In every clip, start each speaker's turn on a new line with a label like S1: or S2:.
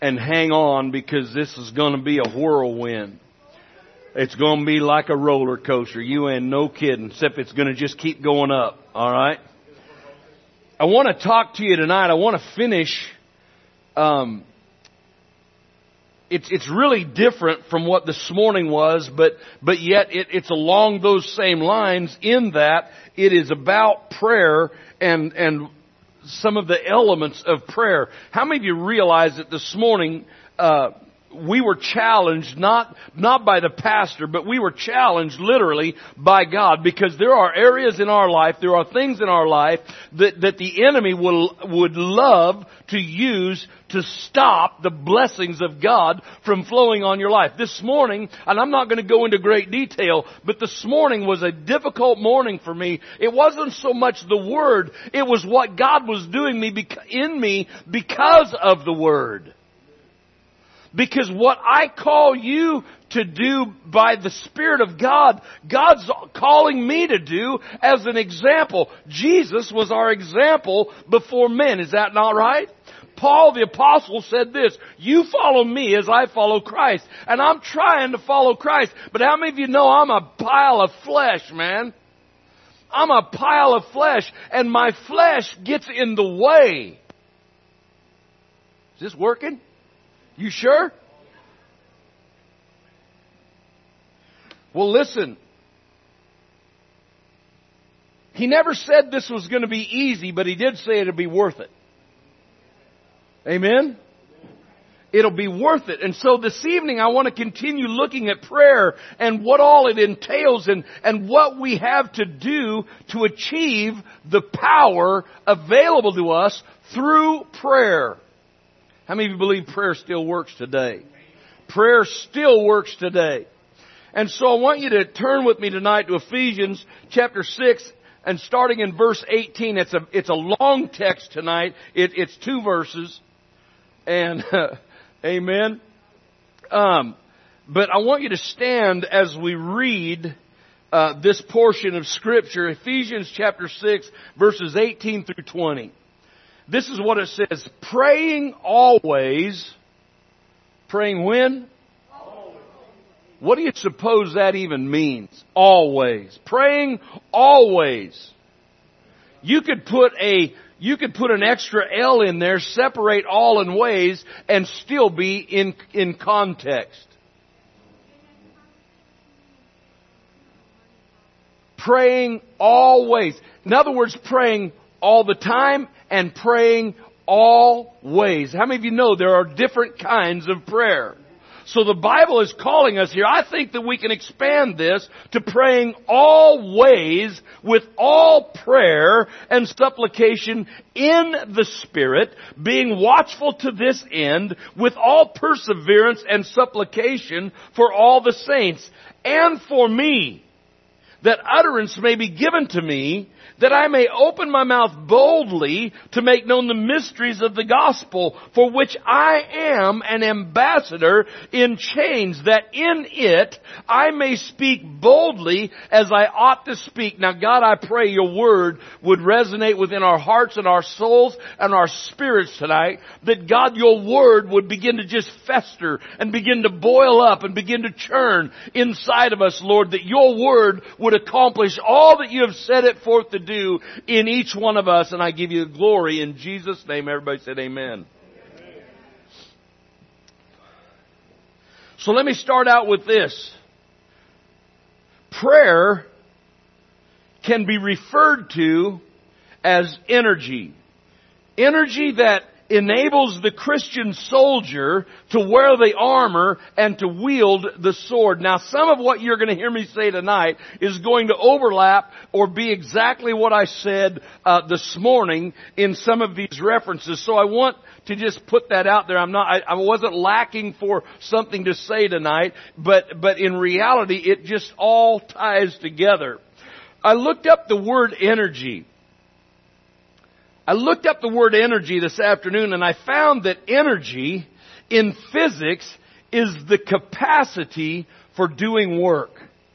S1: and hang on, because this is going to be a whirlwind. It's going to be like a roller coaster. You ain't no kidding, except it's going to just keep going up. All right? I want to talk to you tonight. I want to finish. It's really different from what this morning was, but yet it's along those same lines, in that it is about prayer and some of the elements of prayer. How many of you realize that this morning we were challenged, not by the pastor, but we were challenged literally by God, because there are areas in our life, there are things in our life that the enemy would love to use to stop the blessings of God from flowing on your life. This morning, and I'm not going to go into great detail, but this morning was a difficult morning for me. It wasn't so much the Word, it was what God was doing in me because of the Word. Because what I call you to do by the Spirit of God, God's calling me to do as an example. Jesus was our example before men. Is that not right? Paul the Apostle said this, you follow me as I follow Christ. And I'm trying to follow Christ. But how many of you know I'm a pile of flesh, man? I'm a pile of flesh, and my flesh gets in the way. Is this working? You sure? Well, listen. He never said this was going to be easy, but he did say it'll be worth it. Amen? It'll be worth it. And so this evening I want to continue looking at prayer and what all it entails and what we have to do to achieve the power available to us through prayer. How many of you believe prayer still works today? Prayer still works today. And so I want you to turn with me tonight to Ephesians chapter 6 and starting in verse 18. It's a long text tonight. It's 2 verses. And amen. But I want you to stand as we read this portion of Scripture, Ephesians chapter 6, verses 18 through 20. This is what it says. Praying always. Praying when? Always. What do you suppose that even means? Always. Praying always. You could put an extra L in there, separate all and ways, and still be in context. Praying always. In other words, praying all the time and praying always. How many of you know there are different kinds of prayer? So the Bible is calling us here. I think that we can expand this to praying always with all prayer and supplication in the Spirit, being watchful to this end with all perseverance and supplication for all the saints and for me, that utterance may be given to me, that I may open my mouth boldly to make known the mysteries of the gospel, for which I am an ambassador in chains, that in it I may speak boldly as I ought to speak. Now God, I pray your word would resonate within our hearts and our souls and our spirits tonight, that God, your word would begin to just fester and begin to boil up and begin to churn inside of us, Lord, that your word would accomplish all that you have set it forth to do in each one of us, and I give you glory in Jesus' name. Everybody said amen. So let me start out with this. Prayer can be referred to as energy. Energy that enables the Christian soldier to wear the armor and to wield the sword. Now, some of what you're going to hear me say tonight is going to overlap or be exactly what I said this morning in some of these references. So I want to just put that out there. I wasn't lacking for something to say tonight, but in reality, it just all ties together. I looked up the word energy. I looked up the word energy this afternoon, and I found that energy in physics is the capacity for doing work.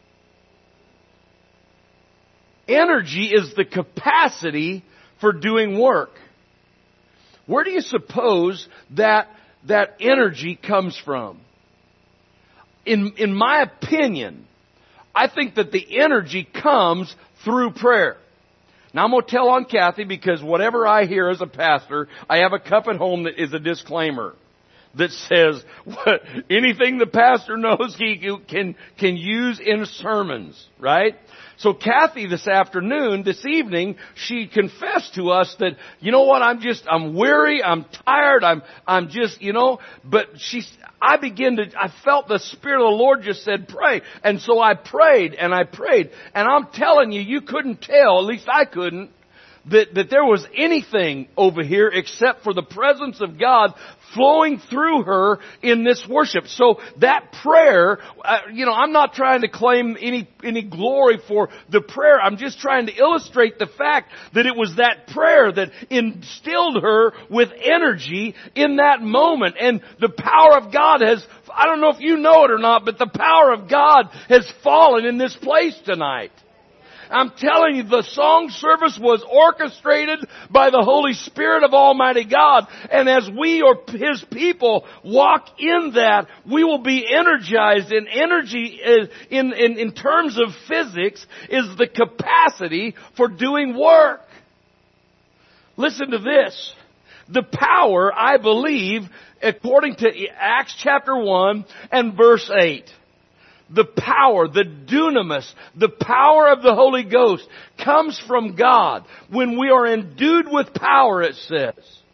S1: Energy is the capacity for doing work. Where do you suppose that that energy comes from. In my opinion, I think that the energy comes through prayer. Now I'm going to tell on Kathy, because whatever I hear as a pastor, I have a cup at home that is a disclaimer that says anything the pastor knows he can use in sermons, right? So Kathy this evening, she confessed to us that, you know what, I'm weary, I'm tired, I'm just, but I felt the Spirit of the Lord just said, pray. And so I prayed. And I'm telling you, you couldn't tell, at least I couldn't, that there was anything over here except for the presence of God flowing through her in this worship. So that prayer, I'm not trying to claim any glory for the prayer. I'm just trying to illustrate the fact that it was that prayer that instilled her with energy in that moment. And the power of God I don't know if you know it or not, but the power of God has fallen in this place tonight. I'm telling you, the song service was orchestrated by the Holy Spirit of Almighty God. And as we or His people walk in that, we will be energized. And energy in terms of physics is the capacity for doing work. Listen to this. The power, I believe, according to Acts chapter 1 and verse 8. The power, the dunamis, the power of the Holy Ghost comes from God when we are endued with power, it says.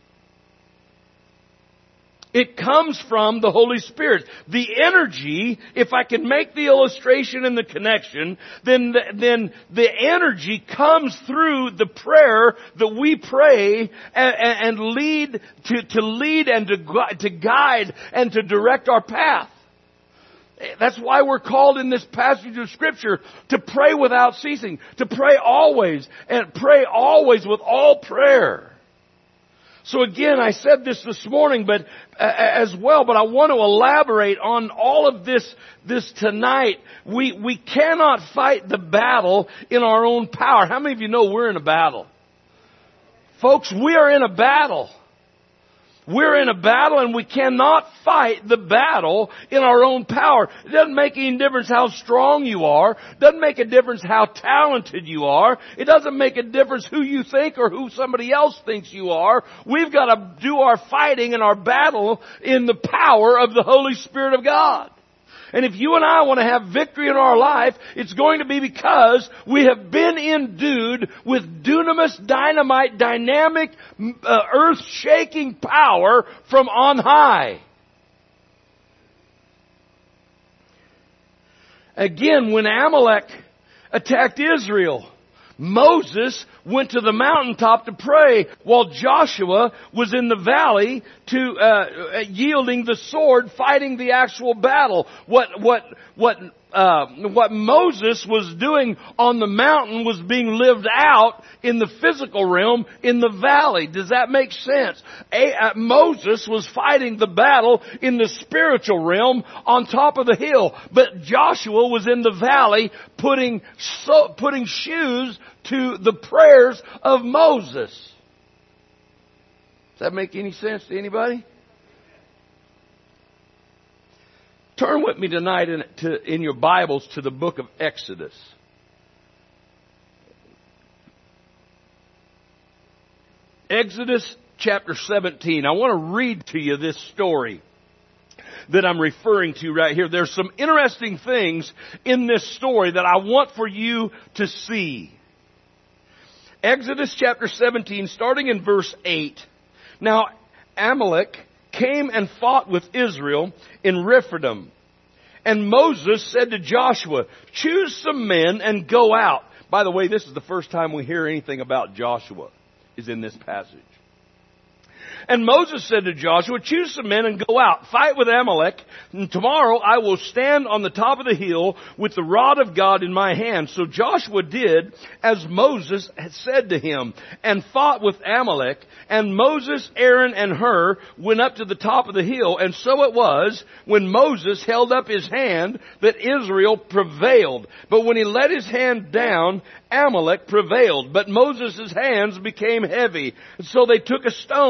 S1: It comes from the Holy Spirit. The energy, if I can make the illustration and the connection, then the energy comes through the prayer that we pray and lead to lead and to guide and to direct our path. That's why we're called in this passage of Scripture to pray without ceasing, to pray always, and pray always with all prayer. So again, I said this morning, but as well, but I want to elaborate on all of this tonight. We cannot fight the battle in our own power. How many of you know we're in a battle? Folks, we are in a battle. We're in a battle, and we cannot fight the battle in our own power. It doesn't make any difference how strong you are. It doesn't make a difference how talented you are. It doesn't make a difference who you think or who somebody else thinks you are. We've got to do our fighting and our battle in the power of the Holy Spirit of God. And if you and I want to have victory in our life, it's going to be because we have been endued with dunamis, dynamite, dynamic, earth-shaking power from on high. Again, when Amalek attacked Israel, Moses went to the mountaintop to pray while Joshua was in the valley yielding the sword, fighting the actual battle. What Moses was doing on the mountain was being lived out in the physical realm in the valley. Does that make sense? Moses was fighting the battle in the spiritual realm on top of the hill, but Joshua was in the valley putting shoes to the prayers of Moses. Does that make any sense to anybody? Turn with me tonight in your Bibles to the book of Exodus. Exodus chapter 17. I want to read to you this story that I'm referring to right here. There's some interesting things in this story that I want for you to see. Exodus chapter 17, starting in verse 8. Now, Amalek came and fought with Israel in Rephidim. And Moses said to Joshua, choose some men and go out. By the way, this is the first time we hear anything about Joshua, is in this passage. And Moses said to Joshua, choose some men and go out, fight with Amalek, and tomorrow I will stand on the top of the hill with the rod of God in my hand. So Joshua did as Moses had said to him, and fought with Amalek. And Moses, Aaron, and Hur went up to the top of the hill. And so it was, when Moses held up his hand, that Israel prevailed. But when he let his hand down, Amalek prevailed. But Moses' hands became heavy. And so they took a stone and they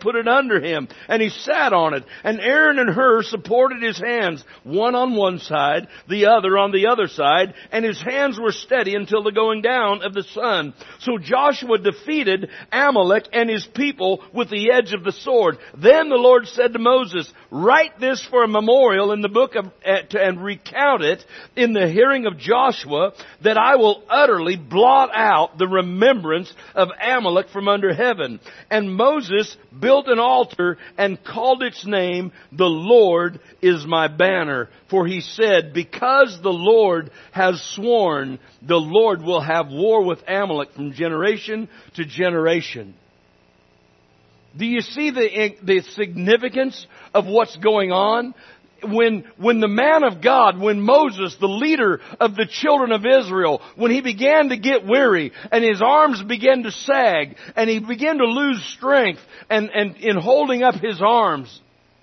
S1: put it under him, and he sat on it. And Aaron and Hur supported his hands, one on one side, the other on the other side, and his hands were steady until the going down of the sun. So Joshua defeated Amalek and his people with the edge of the sword. Then the Lord said to Moses, write this for a memorial in the book of, and recount it in the hearing of Joshua, that I will utterly blot out the remembrance of Amalek from under heaven. And Moses built an altar and called its name, the Lord is my banner. For he said, because the Lord has sworn, the Lord will have war with Amalek from generation to generation. Do you see the significance of what's going on? When the man of God, when Moses, the leader of the children of Israel, when he began to get weary and his arms began to sag and he began to lose strength and in holding up his arms,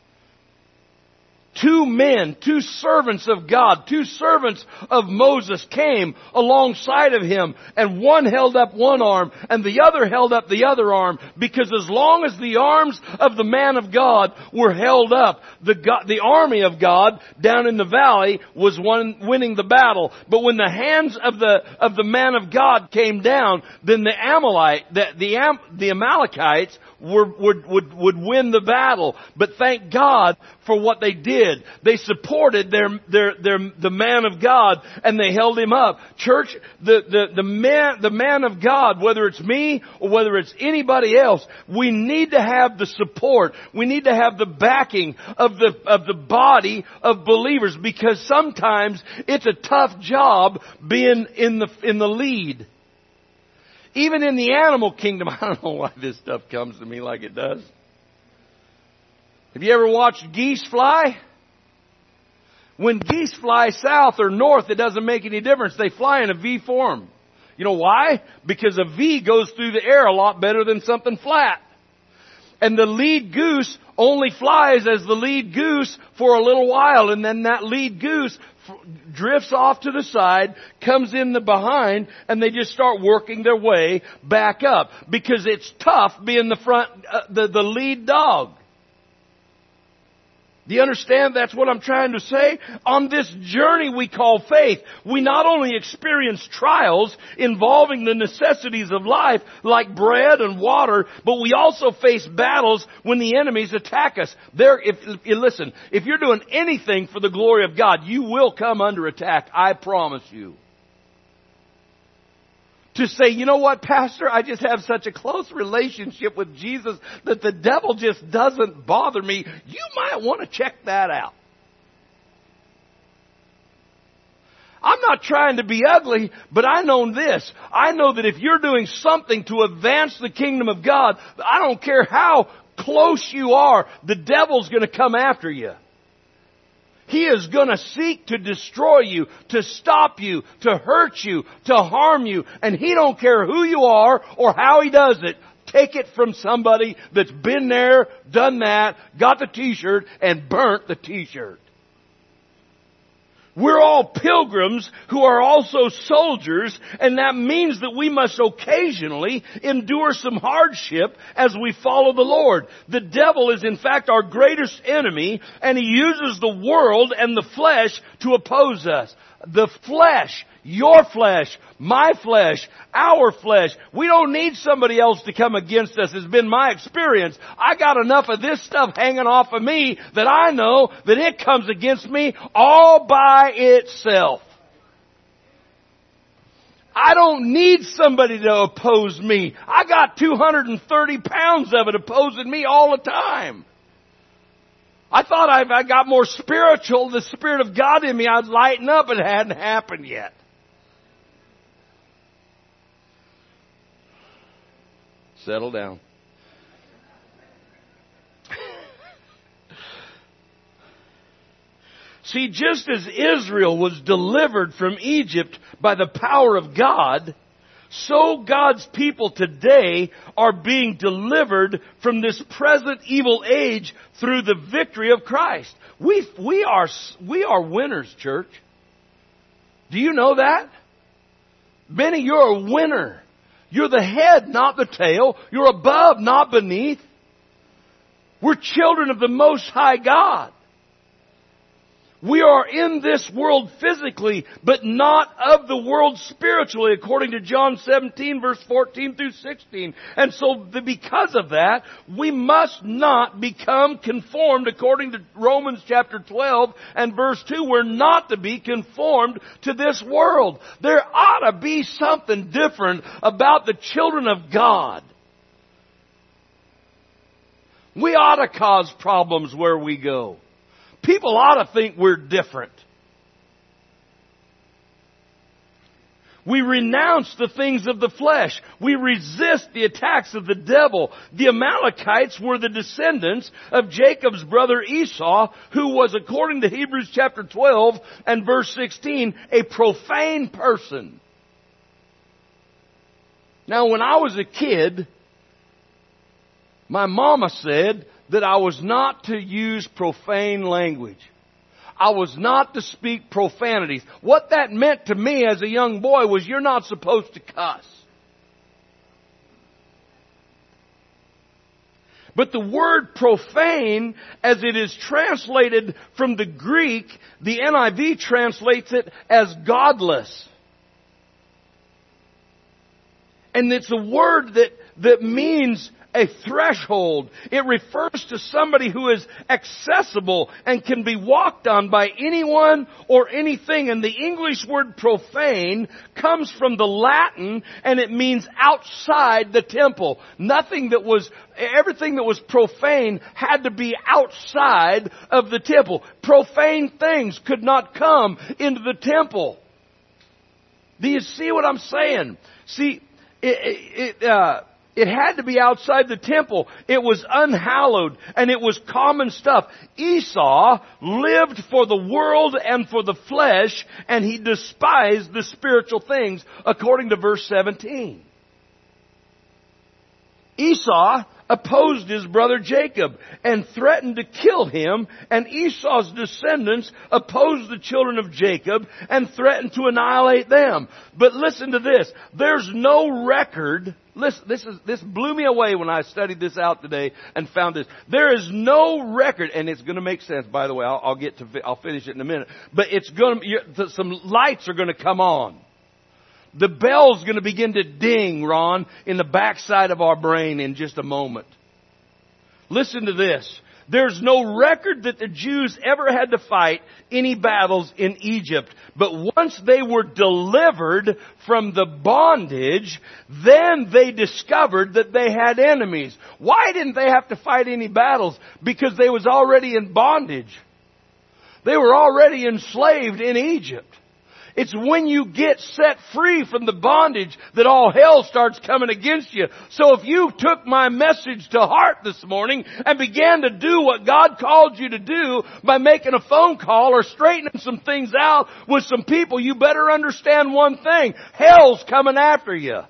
S1: two men, two servants of God, two servants of Moses came alongside of him, and one held up one arm and the other held up the other arm, because as long as the arms of the man of God were held up, the army of God down in the valley was winning the battle. But when the hands of the man of God came down, then the Amalekites would win the battle. But thank God for what they did. They supported the man of God, and they held him up. Church, the man of God, whether it's me or whether it's anybody else, we need to have the support. We need to have the backing of the body of believers, because sometimes it's a tough job being in the lead. Even in the animal kingdom, I don't know why this stuff comes to me like it does. Have you ever watched geese fly? When geese fly south or north, it doesn't make any difference. They fly in a V form. You know why? Because a V goes through the air a lot better than something flat. And the lead goose only flies as the lead goose for a little while, and then that lead goose drifts off to the side, comes in the behind, and they just start working their way back up, because it's tough being the lead dog. Do you understand? That's what I'm trying to say. On this journey we call faith, we not only experience trials involving the necessities of life, like bread and water, but we also face battles when the enemies attack us. Listen, if you're doing anything for the glory of God, you will come under attack. I promise you. To say, you know what, Pastor, I just have such a close relationship with Jesus that the devil just doesn't bother me. You might want to check that out. I'm not trying to be ugly, but I know this. I know that if you're doing something to advance the kingdom of God, I don't care how close you are, the devil's going to come after you. He is going to seek to destroy you, to stop you, to hurt you, to harm you. And he don't care who you are or how he does it. Take it from somebody that's been there, done that, got the t-shirt, and burnt the t-shirt. We're all pilgrims who are also soldiers, and that means that we must occasionally endure some hardship as we follow the Lord. The devil is in fact our greatest enemy, and he uses the world and the flesh to oppose us. The flesh, your flesh, my flesh, our flesh. We don't need somebody else to come against us, has been my experience. I got enough of this stuff hanging off of me that I know that it comes against me all by itself. I don't need somebody to oppose me. I got 230 pounds of it opposing me all the time. I thought if I got more spiritual, the Spirit of God in me, I'd lighten up. It hadn't happened yet. Settle down. See, just as Israel was delivered from Egypt by the power of God, so God's people today are being delivered from this present evil age through the victory of Christ. We are winners, church. Do you know that? Benny, you're a winner. You're the head, not the tail. You're above, not beneath. We're children of the Most High God. We are in this world physically, but not of the world spiritually, according to John 17, verse 14 through 16. And so because of that, we must not become conformed, according to Romans chapter 12 and verse 2. We're not to be conformed to this world. There ought to be something different about the children of God. We ought to cause problems where we go. People ought to think we're different. We renounce the things of the flesh. We resist the attacks of the devil. The Amalekites were the descendants of Jacob's brother Esau, who was, according to Hebrews chapter 12 and verse 16, a profane person. Now, when I was a kid, my mama said that I was not to use profane language. I was not to speak profanities. What that meant to me as a young boy was you're not supposed to cuss. But the word profane, as it is translated from the Greek, the NIV translates it as godless. And it's a word that means a threshold. It refers to somebody who is accessible and can be walked on by anyone or anything. And the English word profane comes from the Latin, and it means outside the temple. Everything that was profane had to be outside of the temple. Profane things could not come into the temple. Do you see what I'm saying? See, it had to be outside the temple. It was unhallowed and it was common stuff. Esau lived for the world and for the flesh, and he despised the spiritual things, according to verse 17. Esau opposed his brother Jacob and threatened to kill him, and Esau's descendants opposed the children of Jacob and threatened to annihilate them. But listen to this. There's no record. Listen, this blew me away when I studied this out today and found this. There is no record, and it's going to make sense, by the way. I'll finish it in a minute. But some lights are going to come on. The bell's going to begin to ding, Ron, in the backside of our brain in just a moment. Listen to this. There's no record that the Jews ever had to fight any battles in Egypt. But once they were delivered from the bondage, then they discovered that they had enemies. Why didn't they have to fight any battles? Because they was already in bondage. They were already enslaved in Egypt. It's when you get set free from the bondage that all hell starts coming against you. So if you took my message to heart this morning and began to do what God called you to do by making a phone call or straightening some things out with some people, you better understand one thing. Hell's coming after you.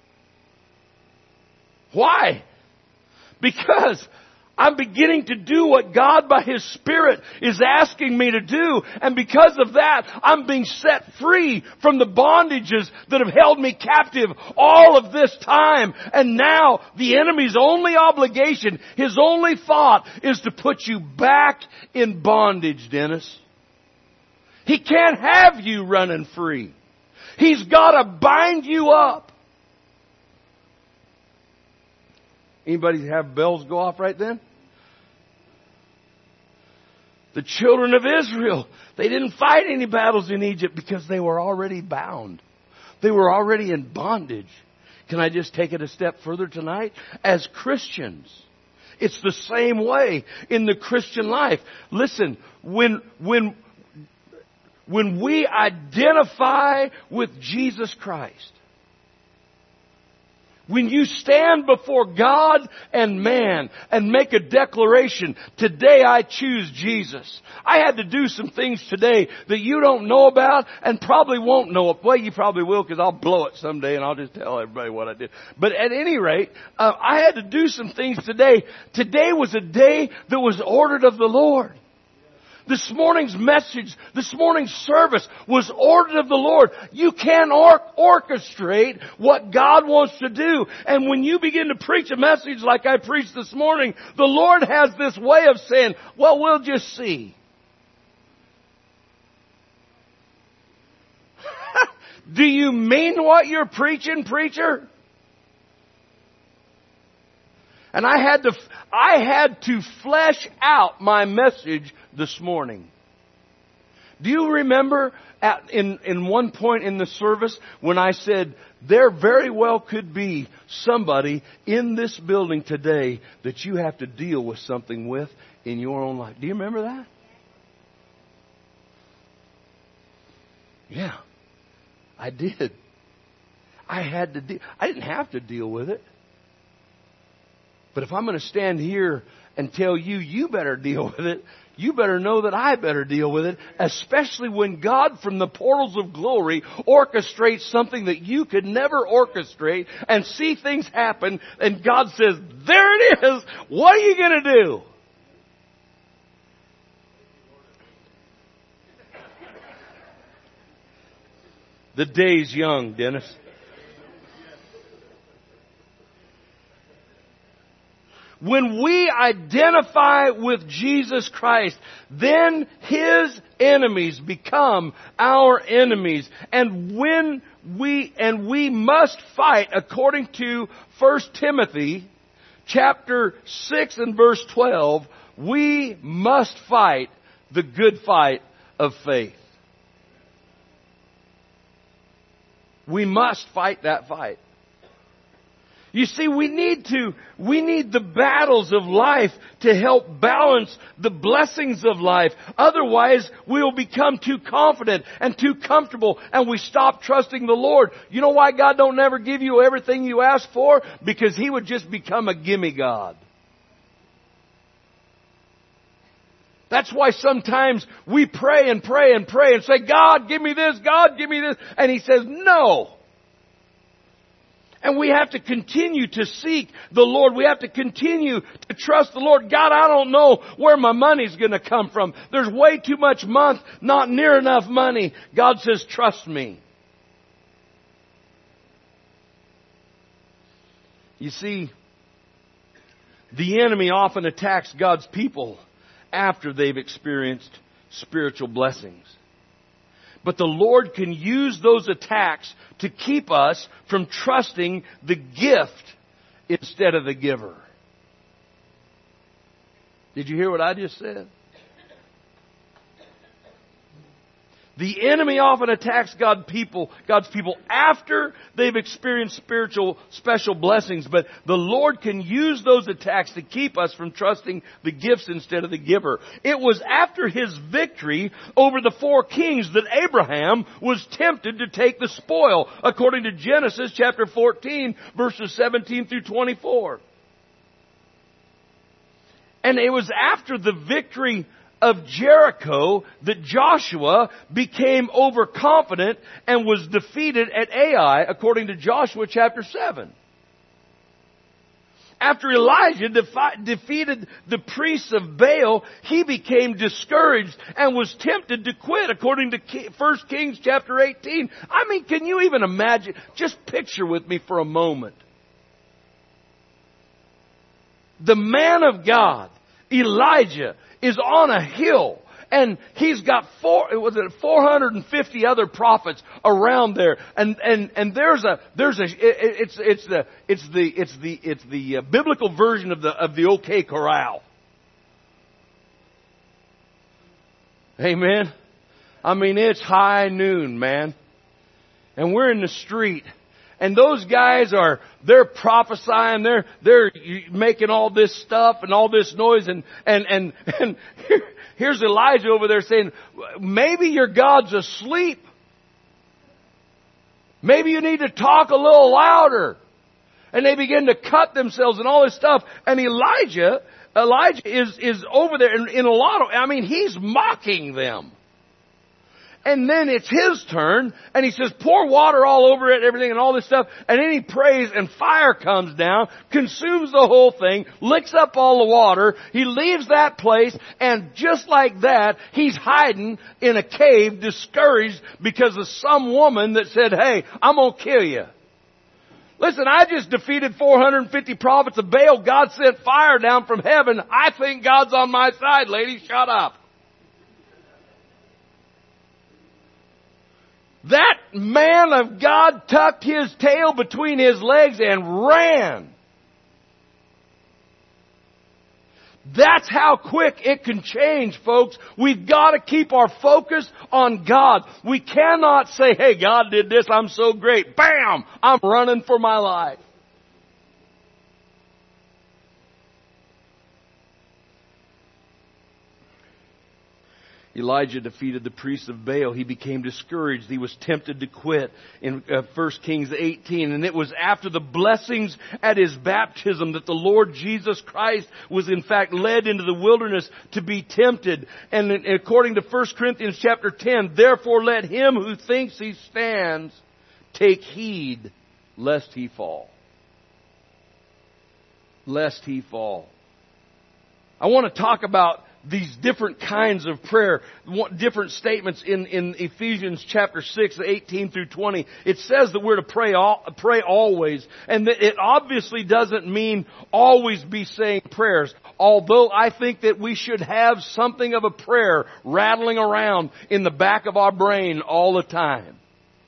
S1: Why? Because I'm beginning to do what God by His Spirit is asking me to do. And because of that, I'm being set free from the bondages that have held me captive all of this time. And now the enemy's only obligation, his only thought, is to put you back in bondage, Dennis. He can't have you running free. He's got to bind you up. Anybody have bells go off right then? The children of Israel, they didn't fight any battles in Egypt because they were already bound. They were already in bondage. Can I just take it a step further tonight? As Christians, it's the same way in the Christian life. Listen, when we identify with Jesus Christ, when you stand before God and man and make a declaration, today I choose Jesus. I had to do some things today that you don't know about and probably won't know. Well, you probably will, because I'll blow it someday and I'll just tell everybody what I did. But at any rate, I had to do some things today. Today was a day that was ordered of the Lord. This morning's message, this morning's service was ordered of the Lord. You can orchestrate what God wants to do. And when you begin to preach a message like I preached this morning, the Lord has this way of saying, well, we'll just see. Do you mean what you're preaching, preacher? And I had to flesh out my message this morning. Do you remember in one point in the service when I said, there very well could be somebody in this building today that you have to deal with something with in your own life? Do you remember that? Yeah, I did. I didn't have to deal with it. But if I'm going to stand here and tell you, you better deal with it, you better know that I better deal with it, especially when God from the portals of glory orchestrates something that you could never orchestrate and see things happen, and God says, there it is, what are you going to do? The day's young, Dennis. When we identify with Jesus Christ, then His enemies become our enemies. And we must fight according to 1 Timothy chapter 6 and verse 12. We must fight the good fight of faith. We must fight that fight. You see, we need the battles of life to help balance the blessings of life. Otherwise, we'll become too confident and too comfortable and we stop trusting the Lord. You know why God don't never give you everything you ask for? Because He would just become a gimme God. That's why sometimes we pray and pray and pray and say, God, give me this, God, give me this. And He says, no. And we have to continue to seek the Lord. We have to continue to trust the Lord. God, I don't know where my money's going to come from. There's way too much month, not near enough money. God says, trust me. You see, the enemy often attacks God's people after they've experienced spiritual blessings. But the Lord can use those attacks to keep us from trusting the gift instead of the giver. Did you hear what I just said? The enemy often attacks God's people after they've experienced special blessings. But the Lord can use those attacks to keep us from trusting the gifts instead of the giver. It was after his victory over the 4 kings that Abraham was tempted to take the spoil, according to Genesis chapter 14, verses 17 through 24. And it was after the victory of Jericho that Joshua became overconfident and was defeated at Ai, according to Joshua chapter 7. After Elijah defeated the priests of Baal, he became discouraged and was tempted to quit, according to 1 Kings chapter 18. I mean, can you even imagine? Just picture with me for a moment. The man of God, Elijah, is on a hill, and he's got 450 other prophets around there, and it's the biblical version of the OK Corral. Amen. I mean, it's high noon, man, and we're in the street. And those guys they're prophesying, they're making all this stuff and all this noise, and here's Elijah over there saying, maybe your God's asleep. Maybe you need to talk a little louder. And they begin to cut themselves and all this stuff. And Elijah is over there in a lot of, he's mocking them. And then it's his turn, and he says, pour water all over it, everything, and all this stuff. And then he prays, and fire comes down, consumes the whole thing, licks up all the water. He leaves that place, and just like that, he's hiding in a cave, discouraged because of some woman that said, hey, I'm going to kill you. Listen, I just defeated 450 prophets of Baal. God sent fire down from heaven. I think God's on my side, lady. Shut up. That man of God tucked his tail between his legs and ran. That's how quick it can change, folks. We've got to keep our focus on God. We cannot say, hey, God did this, I'm so great. Bam! I'm running for my life. Elijah defeated the priests of Baal. He became discouraged. He was tempted to quit in 1 Kings 18. And it was after the blessings at his baptism that the Lord Jesus Christ was in fact led into the wilderness to be tempted. And according to 1 Corinthians chapter 10, therefore let him who thinks he stands take heed lest he fall. Lest he fall. I want to talk about these different kinds of prayer, different statements in Ephesians chapter 6, 18 through 20. It says that we're to pray always. And that it obviously doesn't mean always be saying prayers. Although I think that we should have something of a prayer rattling around in the back of our brain all the time.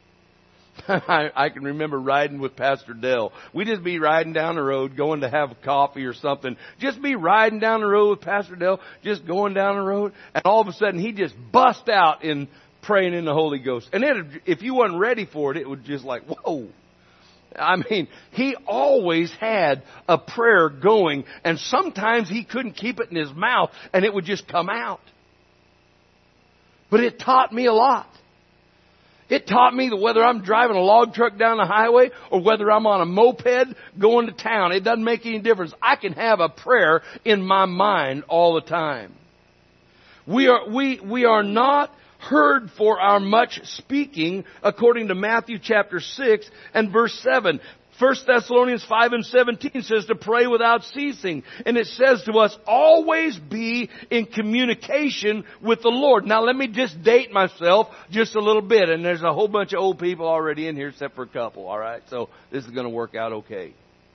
S1: I can remember riding with Pastor Dell. We'd just be riding down the road, going to have coffee or something. Just be riding down the road with Pastor Dell, just going down the road. And all of a sudden, he'd just bust out in praying in the Holy Ghost. And then if you wasn't ready for it, it would just like, whoa. I mean, he always had a prayer going. And sometimes he couldn't keep it in his mouth, and it would just come out. But it taught me a lot. It taught me that whether I'm driving a log truck down the highway or whether I'm on a moped going to town, it doesn't make any difference. I can have a prayer in my mind all the time. We are not heard for our much speaking, according to Matthew chapter 6 and verse 7. 1 Thessalonians 5 and 17 says to pray without ceasing. And it says to us, always be in communication with the Lord. Now let me just date myself just a little bit. And there's a whole bunch of old people already in here except for a couple. All right. So this is going to work out okay.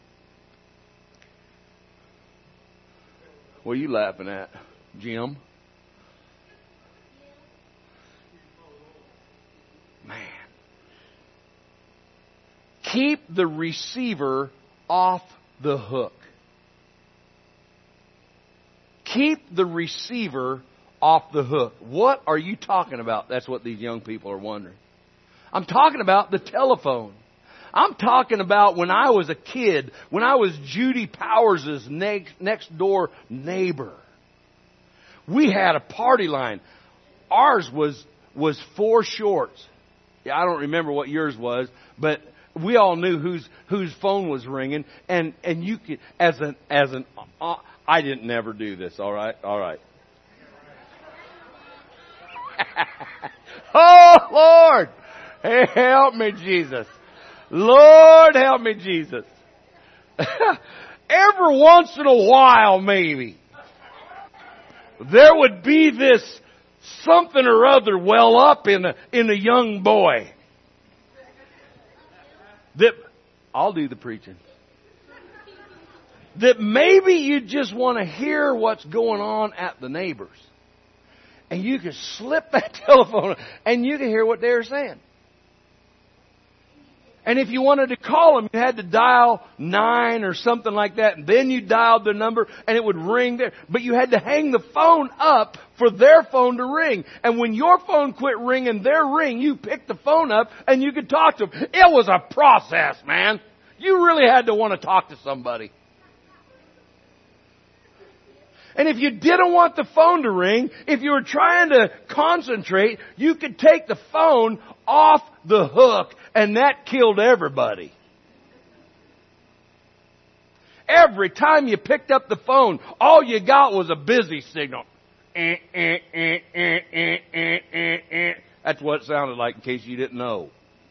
S1: What are you laughing at, Jim? Man. Keep the receiver off the hook. Keep the receiver off the hook. What are you talking about? That's what these young people are wondering. I'm talking about the telephone. I'm talking about when I was a kid, when I was Judy Powers' next door neighbor. We had a party line. Ours was 4 shorts. Yeah, I don't remember what yours was, but we all knew whose phone was ringing, and you could I didn't never do this. All right. Oh Lord, help me, Jesus. Lord, help me, Jesus. Every once in a while, maybe there would be this something or other well up in a young boy. That I'll do the preaching. That maybe you just want to hear what's going on at the neighbors. And you can slip that telephone and you can hear what they're saying. And if you wanted to call them, you had to dial 9 or something like that. And then you dialed their number and it would ring there. But you had to hang the phone up for their phone to ring. And when your phone quit ringing their ring, you picked the phone up and you could talk to them. It was a process, man. You really had to want to talk to somebody. And if you didn't want the phone to ring, if you were trying to concentrate, you could take the phone off the hook, and that killed everybody. Every time you picked up the phone, all you got was a busy signal. That's what it sounded like, in case you didn't know.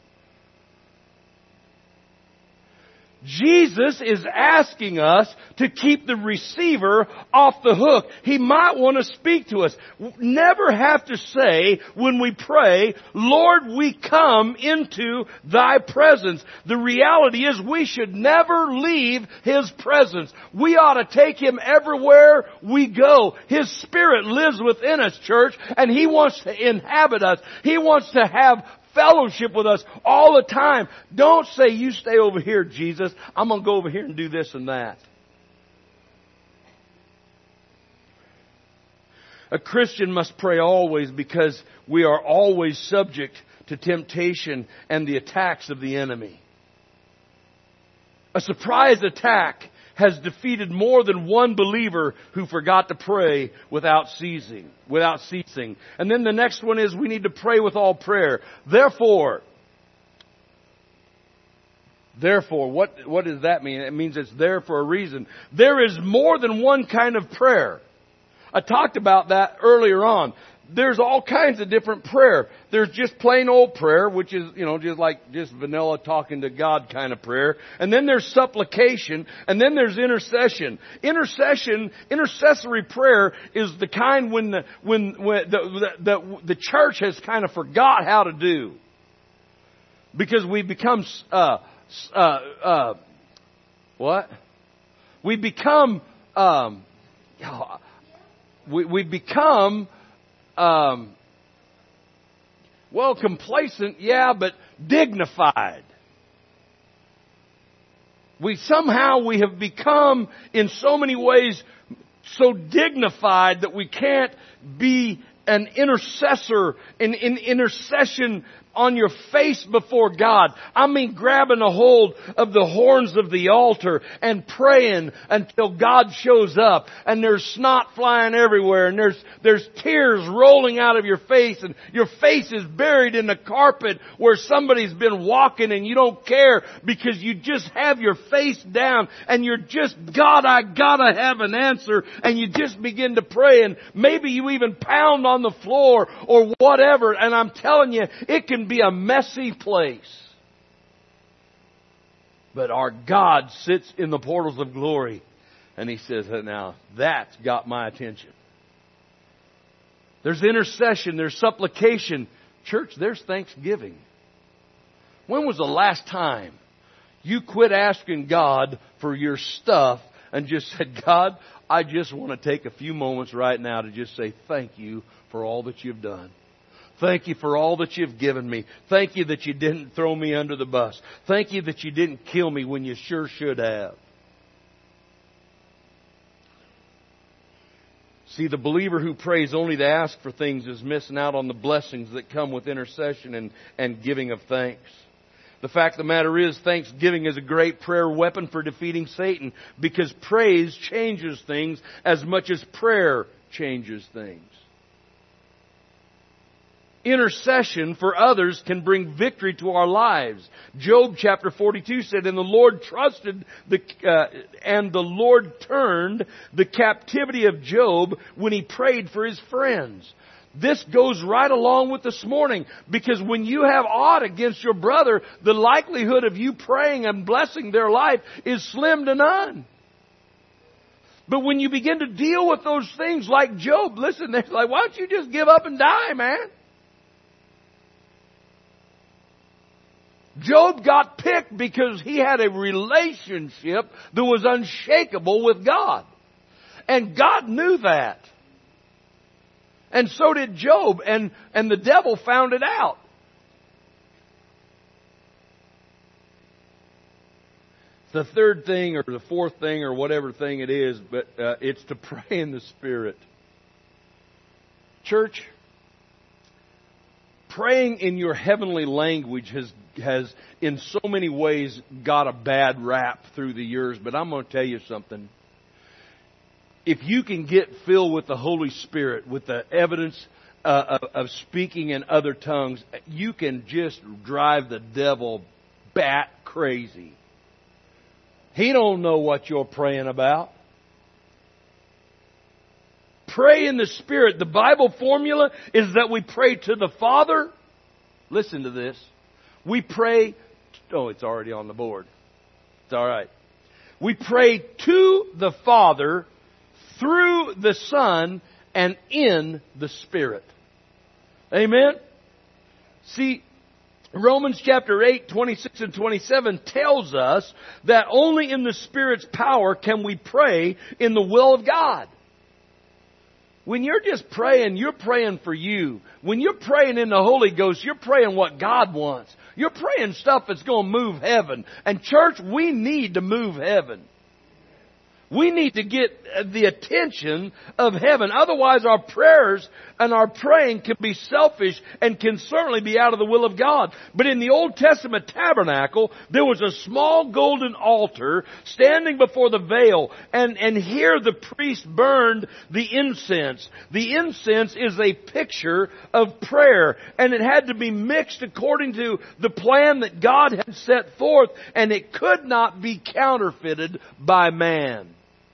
S1: Jesus is asking us to keep the receiver off the hook. He might want to speak to us. Never have to say when we pray, Lord, we come into Thy presence. The reality is we should never leave His presence. We ought to take Him everywhere we go. His Spirit lives within us, church, and He wants to inhabit us. He wants to have fellowship with us all the time. Don't say, you stay over here, Jesus. I'm going to go over here and do this and that. A Christian must pray always because we are always subject to temptation and the attacks of the enemy. A surprise attack has defeated more than one believer who forgot to pray without ceasing. And then the next one is we need to pray with all prayer. Therefore, what does that mean? It means it's there for a reason. There is more than one kind of prayer. I talked about that earlier on. There's all kinds of different prayer. There's just plain old prayer, which is, just vanilla talking to God kind of prayer. And then there's supplication. And then there's intercession. Intercessory prayer is the kind when the church has kind of forgot how to do. Because we become, We become, complacent, but dignified. We have become, in so many ways, so dignified that we can't be an intercessor in intercession on your face before God. I mean grabbing a hold of the horns of the altar and praying until God shows up, and there's snot flying everywhere, and there's tears rolling out of your face, and your face is buried in the carpet where somebody's been walking, and you don't care because you just have your face down and you're just, God, I gotta have an answer, and you just begin to pray, and maybe you even pound on the floor or whatever, and I'm telling you, it can be a messy place. But our God sits in the portals of glory, and He says, now that's got my attention. There's intercession, there's supplication. Church, there's thanksgiving. When was the last time you quit asking God for your stuff and just said, God, I just want to take a few moments right now to just say thank you for all that you've done. Thank you for all that you've given me. Thank you that you didn't throw me under the bus. Thank you that you didn't kill me when you sure should have. See, the believer who prays only to ask for things is missing out on the blessings that come with intercession and giving of thanks. The fact of the matter is, thanksgiving is a great prayer weapon for defeating Satan, because praise changes things as much as prayer changes things. Intercession for others can bring victory to our lives. Job chapter 42 said, and the Lord and the Lord turned the captivity of Job when he prayed for his friends. This goes right along with this morning, because when you have aught against your brother, the likelihood of you praying and blessing their life is slim to none. But when you begin to deal with those things like Job, listen, they're like, why don't you just give up and die, man? Job got picked because he had a relationship that was unshakable with God. And God knew that. And so did Job, and the devil found it out. The third thing, or the fourth thing, or whatever thing it is, but it's to pray in the Spirit. Church, praying in your heavenly language has in so many ways got a bad rap through the years, but I'm going to tell you something. If you can get filled with the Holy Spirit, with the evidence of speaking in other tongues, you can just drive the devil bat crazy. He don't know what you're praying about. Pray in the Spirit. The Bible formula is that we pray to the Father Listen to this. We pray. Oh, it's already on the board. It's all right. We pray to the Father through the Son and in the Spirit. Amen? See, Romans chapter 8, 26 and 27 tells us that only in the Spirit's power can we pray in the will of God. When you're just praying, you're praying for you. When you're praying in the Holy Ghost, you're praying what God wants. You're praying stuff that's going to move heaven. And church, we need to move heaven. We need to get the attention of heaven. Otherwise, our prayers and our praying can be selfish and can certainly be out of the will of God. But in the Old Testament tabernacle, there was a small golden altar standing before the veil. And here the priest burned the incense. The incense is a picture of prayer. And it had to be mixed according to the plan that God had set forth. And it could not be counterfeited by man.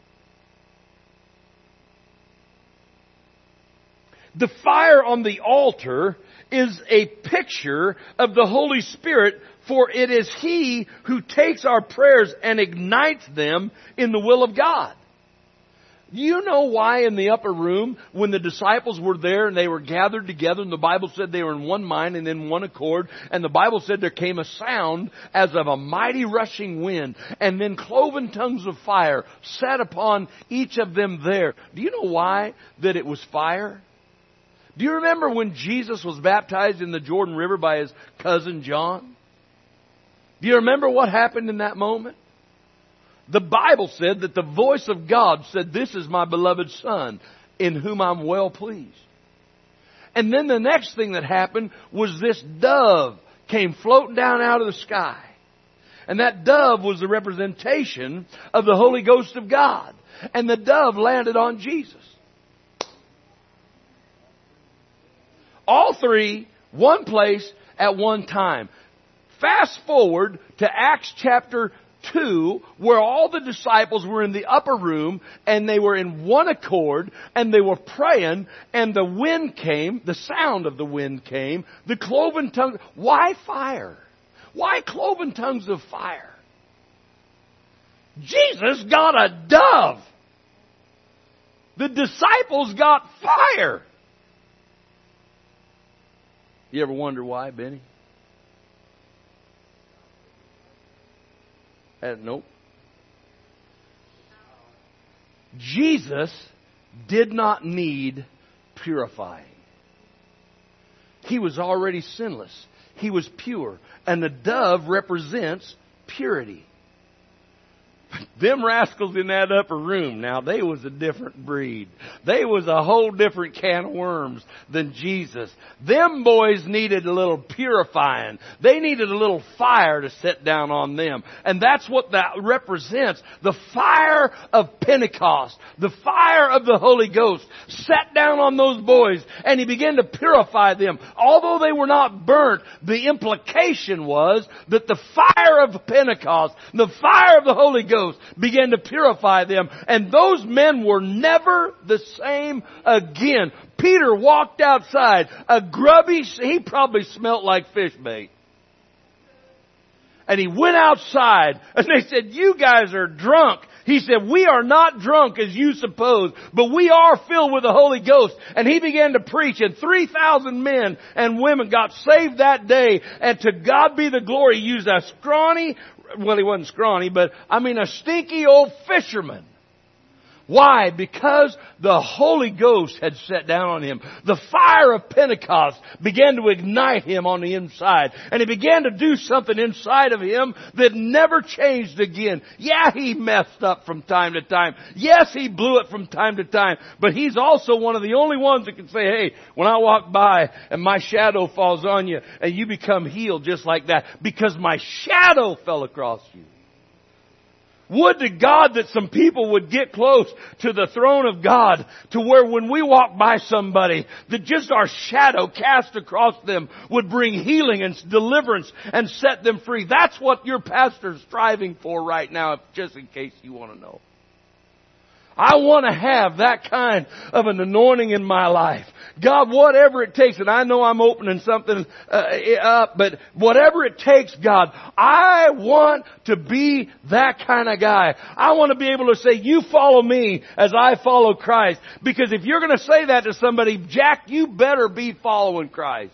S1: The fire on the altar is a picture of the Holy Spirit, for it is He who takes our prayers and ignites them in the will of God. Do you know why in the upper room, when the disciples were there and they were gathered together, and the Bible said they were in one mind and in one accord, and the Bible said there came a sound as of a mighty rushing wind, and then cloven tongues of fire sat upon each of them there. Do you know why that it was fire? Do you remember when Jesus was baptized in the Jordan River by his cousin John? Do you remember what happened in that moment? The Bible said that the voice of God said, "This is my beloved Son, in whom I'm well pleased." And then the next thing that happened was this dove came floating down out of the sky. And that dove was the representation of the Holy Ghost of God. And the dove landed on Jesus. All three, one place at one time. Fast forward to Acts chapter 2, where all the disciples were in the upper room and they were in one accord and they were praying, and the wind came, the sound of the wind came, the cloven tongues. Why fire? Why cloven tongues of fire? Jesus got a dove. The disciples got fire. You ever wonder why, Benny? Nope. Jesus did not need purifying. He was already sinless. He was pure. And the dove represents purity. Them rascals in that upper room, now they was a different breed. They was a whole different can of worms than Jesus. Them boys needed a little purifying. They needed a little fire to set down on them. And that's what that represents. The fire of Pentecost. The fire of the Holy Ghost sat down on those boys, and He began to purify them. Although they were not burnt, the implication was that the fire of Pentecost, the fire of the Holy Ghost, began to purify them. And those men were never the same again. Peter walked outside, a grubby, he probably smelt like fish bait. And he went outside and they said, "You guys are drunk." He said, "We are not drunk as you suppose, but we are filled with the Holy Ghost." And he began to preach, and 3,000 men and women got saved that day. And to God be the glory. He used a scrawny, well, he wasn't scrawny, but a stinky old fisherman. Why? Because the Holy Ghost had set down on him. The fire of Pentecost began to ignite him on the inside. And he began to do something inside of him that never changed again. Yeah, he messed up from time to time. Yes, he blew it from time to time. But he's also one of the only ones that can say, "Hey, when I walk by and my shadow falls on you and you become healed just like that, because my shadow fell across you." Would to God that some people would get close to the throne of God, to where when we walk by somebody, that just our shadow cast across them would bring healing and deliverance and set them free. That's what your pastor's striving for right now, just in case you want to know. I want to have that kind of an anointing in my life. God, whatever it takes, and I know I'm opening something up, but whatever it takes, God, I want to be that kind of guy. I want to be able to say, you follow me as I follow Christ. Because if you're going to say that to somebody, Jack, you better be following Christ.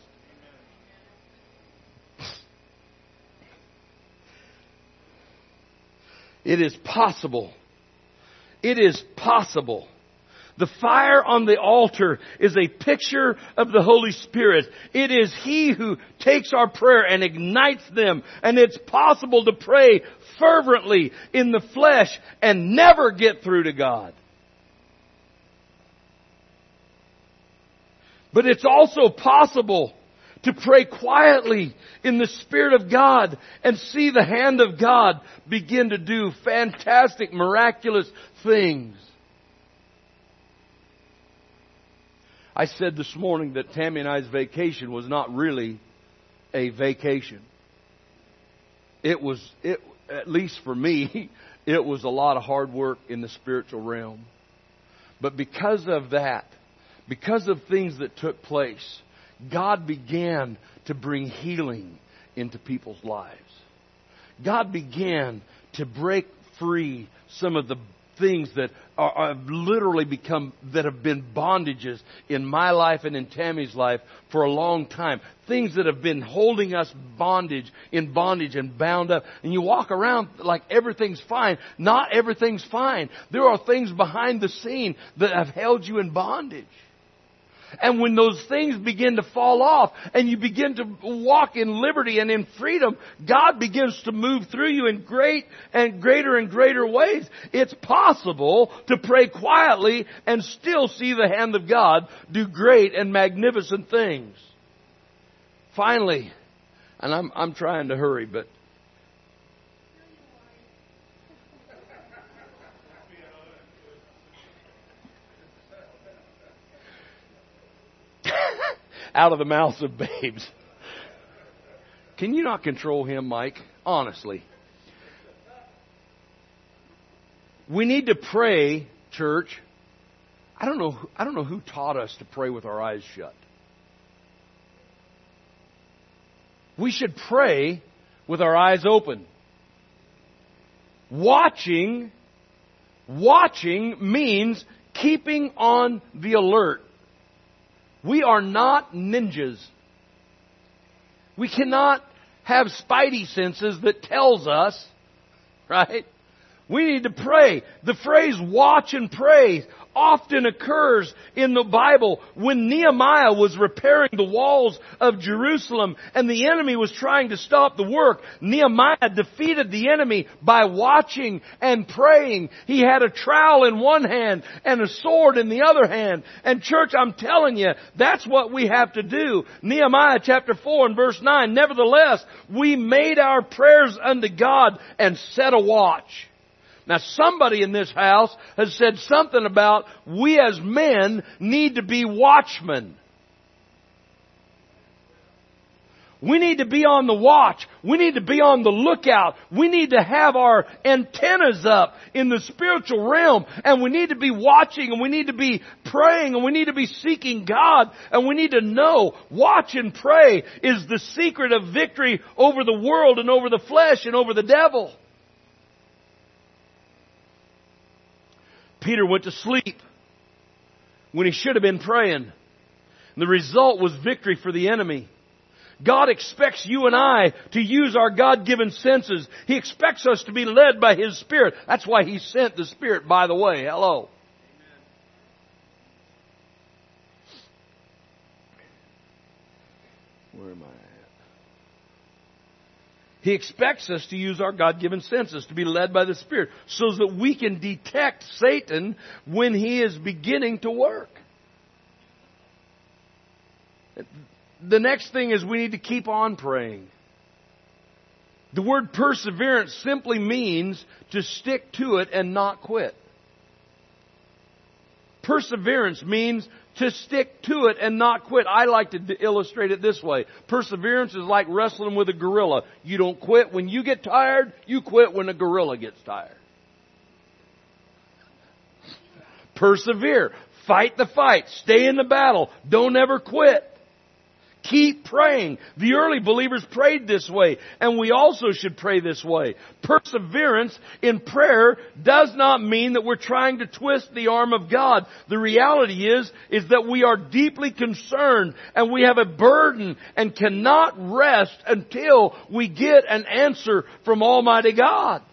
S1: It is possible. It is possible. The fire on the altar is a picture of the Holy Spirit. It is He who takes our prayer and ignites them. And it's possible to pray fervently in the flesh and never get through to God. But it's also possible to pray quietly in the Spirit of God and see the hand of God begin to do fantastic, miraculous things. I said this morning that Tammy and I's vacation was not really a vacation. At least for me, it was a lot of hard work in the spiritual realm. But because of that, because of things that took place, God began to bring healing into people's lives. God began to break free some of the things that are literally that have been bondages in my life and in Tammy's life for a long time. Things that have been holding us in bondage and bound up. And you walk around like everything's fine. Not everything's fine. There are things behind the scene that have held you in bondage. And when those things begin to fall off and you begin to walk in liberty and in freedom, God begins to move through you in great and greater ways. It's possible to pray quietly and still see the hand of God do great and magnificent things. Finally, and I'm trying to hurry, but out of the mouths of babes. Can you not control him, Mike? Honestly. We need to pray, church. I don't know who taught us to pray with our eyes shut. We should pray with our eyes open. Watching means keeping on the alert. We are not ninjas. We cannot have spidey senses that tells us, right? We need to pray. The phrase watch and pray often occurs in the Bible when Nehemiah was repairing the walls of Jerusalem and the enemy was trying to stop the work. Nehemiah defeated the enemy by watching and praying. He had a trowel in one hand and a sword in the other hand. And church, I'm telling you, that's what we have to do. Nehemiah chapter 4 and verse 9, nevertheless, we made our prayers unto God and set a watch. Now somebody in this house has said something about we as men need to be watchmen. We need to be on the watch. We need to be on the lookout. We need to have our antennas up in the spiritual realm. And we need to be watching and we need to be praying and we need to be seeking God. And we need to know watch and pray is the secret of victory over the world and over the flesh and over the devil. Peter went to sleep when he should have been praying. And the result was victory for the enemy. God expects you and I to use our God-given senses. He expects us to be led by His Spirit. That's why He sent the Spirit, by the way. Hello. Where am I at? He expects us to use our God-given senses, to be led by the Spirit, so that we can detect Satan when he is beginning to work. The next thing is we need to keep on praying. The word perseverance simply means to stick to it and not quit. Perseverance means to stick to it and not quit. I like to illustrate it this way. Perseverance is like wrestling with a gorilla. You don't quit when you get tired. You quit when a gorilla gets tired. Persevere. Fight the fight. Stay in the battle. Don't ever quit. Keep praying. The early believers prayed this way, and we also should pray this way. Perseverance in prayer does not mean that we're trying to twist the arm of God. The reality is that we are deeply concerned, and we have a burden and cannot rest until we get an answer from Almighty God.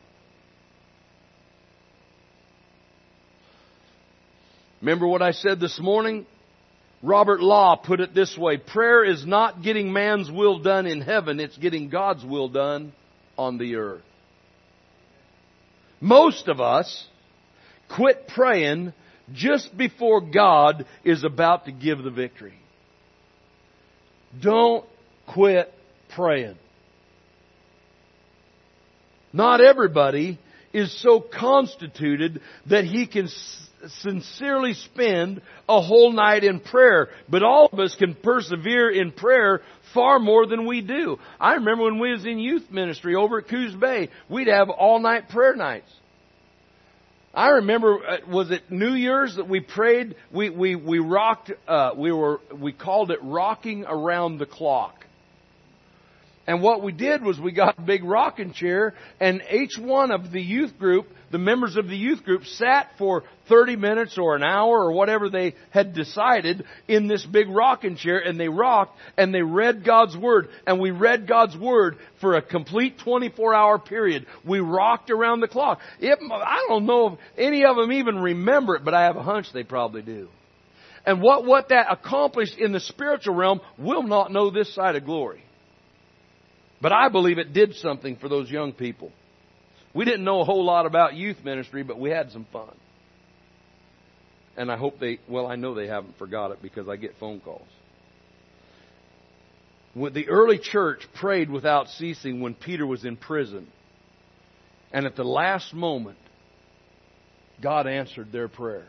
S1: Remember what I said this morning? Robert Law put it this way: prayer is not getting man's will done in heaven, it's getting God's will done on the earth. Most of us quit praying just before God is about to give the victory. Don't quit praying. Not everybody is so constituted that he can sincerely spend a whole night in prayer. But all of us can persevere in prayer far more than we do. I remember when we was in youth ministry over at Coos Bay, we'd have all-night prayer nights. I remember, was it New Year's that we prayed? We rocked. We called it rocking around the clock. And what we did was we got a big rocking chair, and each one of the youth group, the members of the youth group, sat for 30 minutes or an hour or whatever they had decided in this big rocking chair, and they rocked and they read God's Word. And we read God's Word for a complete 24-hour period. We rocked around the clock. I don't know if any of them even remember it, but I have a hunch they probably do. And what that accomplished in the spiritual realm, we'll not know this side of glory. But I believe it did something for those young people. We didn't know a whole lot about youth ministry, but we had some fun. And I know they haven't forgot it because I get phone calls. The early church prayed without ceasing when Peter was in prison. And at the last moment, God answered their prayer.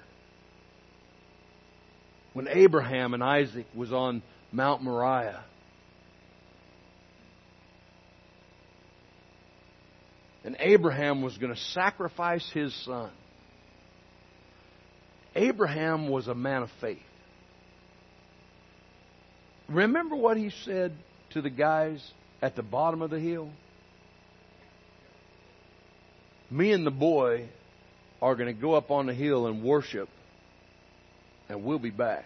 S1: When Abraham and Isaac was on Mount Moriah, and Abraham was going to sacrifice his son. Abraham was a man of faith. Remember what he said to the guys at the bottom of the hill? Me and the boy are going to go up on the hill and worship, and we'll be back.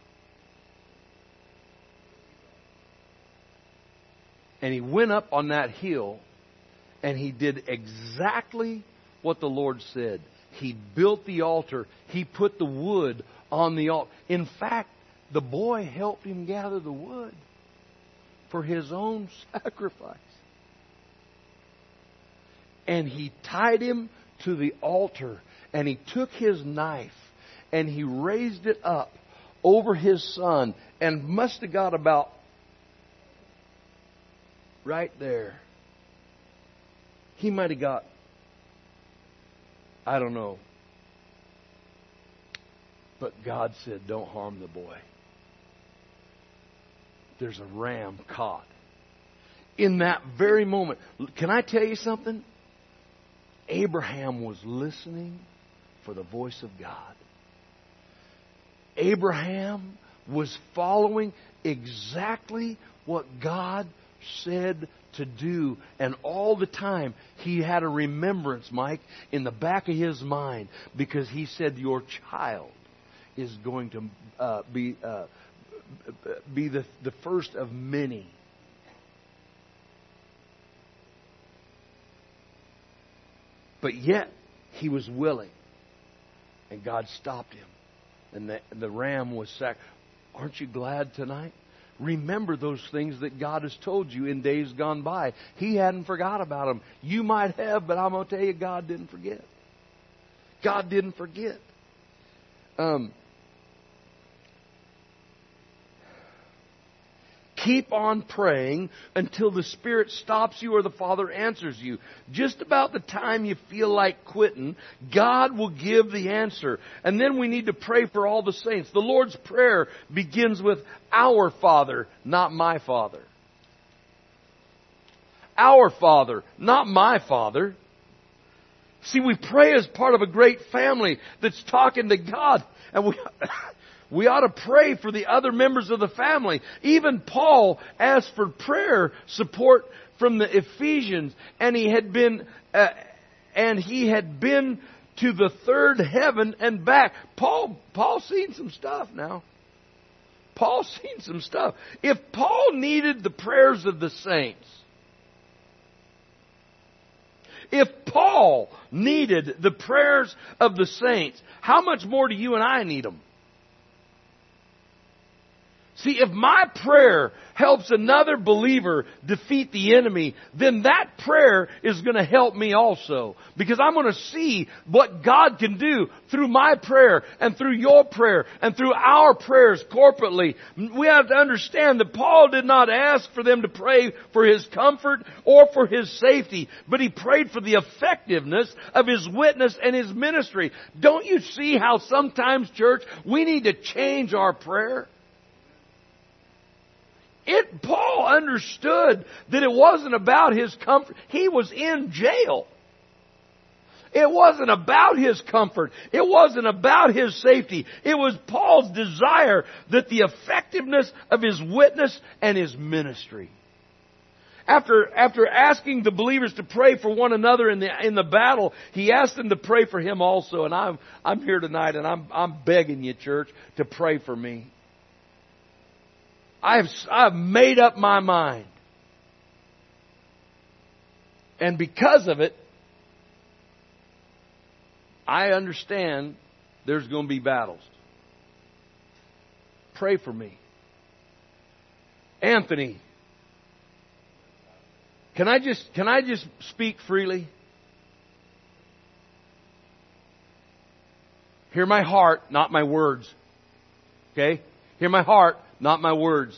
S1: And he went up on that hill, and he did exactly what the Lord said. He built the altar. He put the wood on the altar. In fact, the boy helped him gather the wood for his own sacrifice. And he tied him to the altar, and he took his knife and he raised it up over his son, and must have got about right there. He might have got, I don't know. But God said, don't harm the boy. There's a ram caught. In that very moment, can I tell you something? Abraham was listening for the voice of God. Abraham was following exactly what God said to do. And all the time he had a remembrance, Mike, in the back of his mind, because he said, your child is going to be the first of many. But yet he was willing, and God stopped him, and the ram was sacrificed. Aren't you glad tonight? Remember those things that God has told you in days gone by. He hadn't forgot about them. You might have, but I'm going to tell you, God didn't forget. God didn't forget. Keep on praying until the Spirit stops you or the Father answers you. Just about the time you feel like quitting, God will give the answer. And then we need to pray for all the saints. The Lord's Prayer begins with our Father, not my Father. Our Father, not my Father. See, we pray as part of a great family that's talking to God. And we ought to pray for the other members of the family. Even Paul asked for prayer support from the Ephesians, and he had been to the third heaven and back. Paul's seen some stuff now. Paul's seen some stuff. If Paul needed the prayers of the saints, if Paul needed the prayers of the saints, how much more do you and I need them? See, if my prayer helps another believer defeat the enemy, then that prayer is going to help me also. Because I'm going to see what God can do through my prayer and through your prayer and through our prayers corporately. We have to understand that Paul did not ask for them to pray for his comfort or for his safety, but he prayed for the effectiveness of his witness and his ministry. Don't you see how sometimes, church, we need to change our prayer? Paul understood that it wasn't about his comfort. He was in jail. It wasn't about his comfort. It wasn't about his safety. It was Paul's desire that the effectiveness of his witness and his ministry. After asking the believers to pray for one another in the battle, he asked them to pray for him also. And I'm here tonight, and I'm begging you, church, to pray for me. I've made up my mind. And because of it, I understand there's going to be battles. Pray for me. Anthony, can I just speak freely? Hear my heart, not my words. Okay? Hear my heart, not my words.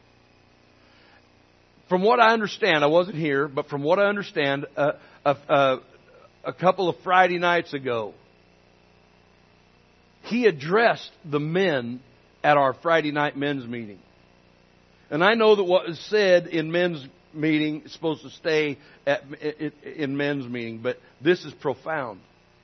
S1: From what I understand, I wasn't here, but from what I understand, a couple of Friday nights ago, he addressed the men at our Friday night men's meeting. And I know that what was said in men's meeting is supposed to stay in men's meeting, but this is profound.